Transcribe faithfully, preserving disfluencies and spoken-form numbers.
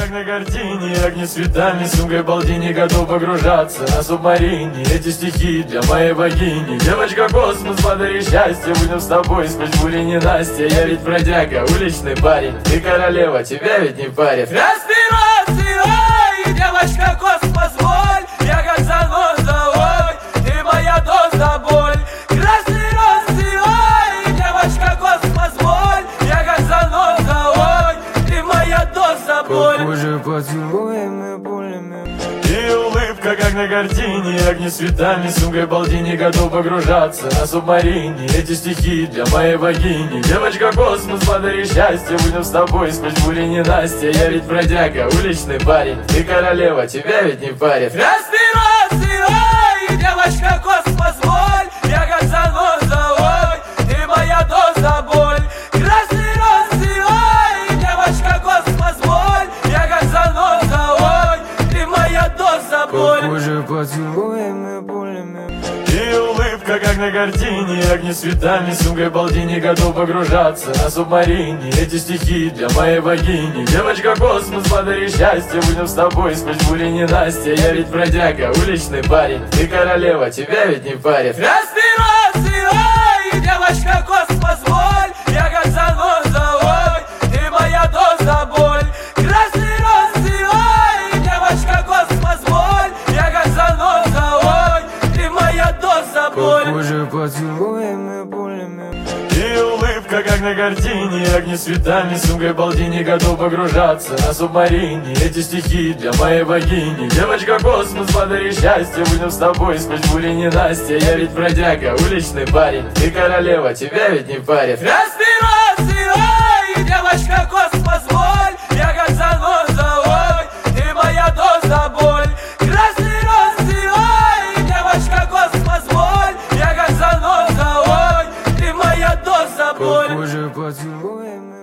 как на картине, огни цветами, сумкой балдини, готов погружаться на субмарине. Эти стихи для моей богини. Девочка, космос, подари счастье, будем с тобой сквозь бури ненастья. Я ведь бродяга, уличный парень, ты королева, тебя ведь не парит. Распирация, ой, девочка, космос, боль, я как заноза, ой, ты моя доза, боль. Красный розы, ой, девочка, космос, боль, я как заноза, ой, ты моя доза, боль. Похоже поцелуями, болями. И улыбка, как на картине, огни цветами, сумкой балдини, готов погружаться на субмарине. Эти стихи для моей богини. Девочка, космос, подари счастье, будем с тобой сквозь бури ненастья. Я ведь бродяга, уличный парень, ты королева, тебя ведь не парит. Распирация, ой, девочка, космос, боль, я как заноза, ой, ты моя доза, боль. Красный розы, ой, девочка, космос, боль, я как заноза, ой, ты моя доза, боль. Похоже поцелуями, болями. И улыбка, как на картине, огни цветами, сумкой балдини, готов погружаться на субмарине. Эти стихи для моей богини. Девочка, космос, подари счастье, будем с тобой сквозь бури ненастья. Я ведь бродяга, уличный парень, ты королева, тебя ведь не парит. Распирация, ой, девочка, космос, боль, я как заноза, ой, ты моя доза, боль. Красный розы, ой, девочка, космос, боль, я как заноза, ой, ты моя доза, боль. Похоже поцелуями, болями. И улыбка, как на картине, огни цветами, сумкой балдини, готов погружаться на субмарине. Эти стихи для моей богини. Девочка, космос, подари счастье, будем с тобой сквозь бури ненастья. Я ведь бродяга, уличный парень, ты королева, тебя ведь не парит. Распирация, ой, девочка, космос, боль, я как заноза, ой, ты моя доза, боль. Красный розы, ой, девочка, космос, боль, я как заноза, ой, ты моя доза, боль. Похоже поцелуями.